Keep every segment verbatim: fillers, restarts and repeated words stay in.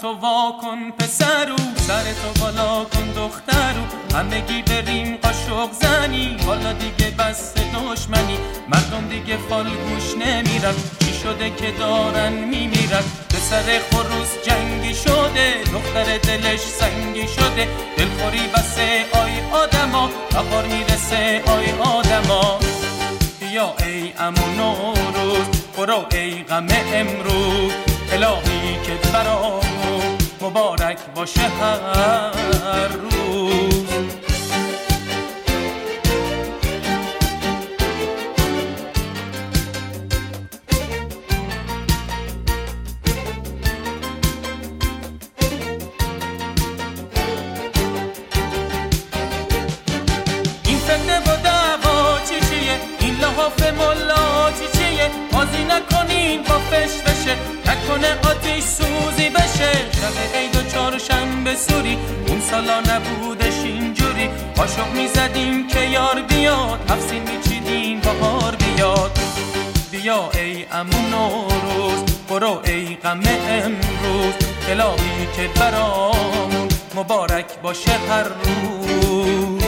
تو وا کن پسرو، سر تو بالا کن دخترو، همگی بریم قاشق زنی، حالا دیگه بس دشمنی، مردم دیگه فالگوش نمیرن، چی شده که دارن میمیرن، پسر خروس جنگی شده، دختر دلش سنگی شده، دلخوری بسه آی آدما، بهار میرسه آی آدما. بیا ای عمو نوروز، برو ای غم امروز، الهی که برامون مبارک باشه هر روز. این فتنه و دعوا چی چیه، این لحاف ملا چی چیه، بازی نکنین با فش بشه، نکنه آتیش سوزی بشه، شب عید و چهارشنبه سوری، اون سالا نبودش اینجوری، قاشق میزدیم که یار بیاد، تفسین میچیدیم بهار بیاد. بیا ای عمو نوروز، برو ای غم امروز، الهی که برامون مبارک باشه هر روز.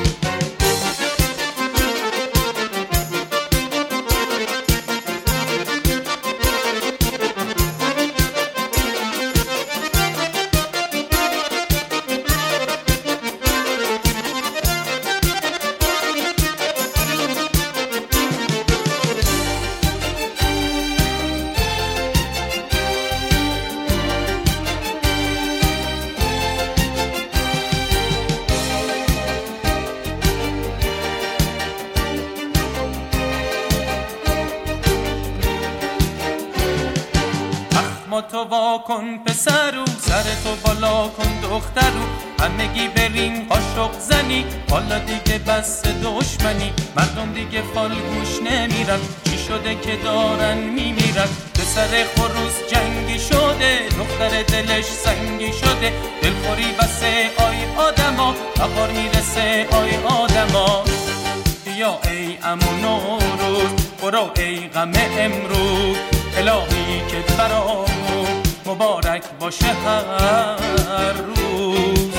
ما تو وا کن پسرو، سر تو بالا کن دخترو، همگی بریم قاشق زنی، حالا دیگه بس دشمنی، مردم دیگه فالگوش نمیرن، چی شده که دارن میمیرن، پسر خروس جنگی شده، دختر دلش سنگی شده، دلخوری بسه آی آدما، بهار میرسه آی آدما. بیا ای عمو نوروز، برو ای غم امروز، الهی که برامون مبارک باشه هر روز.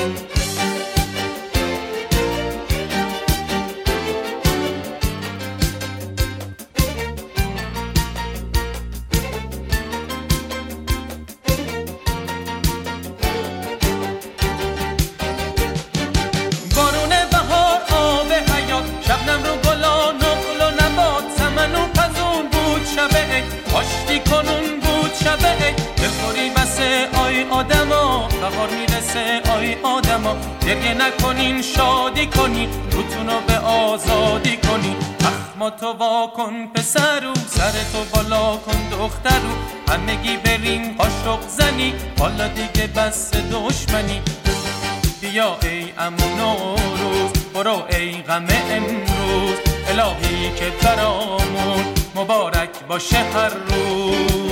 بارون بهار آب حیات، شبنم رو گلا نقل و نبات، سمن و پزون بود شب عید، آشتی کنون بود شب عید، دلخوری بسه آی آدما، بهار میرسه آی آدما، گریه نکنین شادی کنی، روتونو به آزادی کنی. ما تو وا کن پسرو، سر تو بالا کن دخترو، همگی بریم قاشق زنی، حالا دیگه بس دشمنی. بیا ای عمو نوروز، برو ای غم امروز، الهی که برامون مبارک باشه هر روز.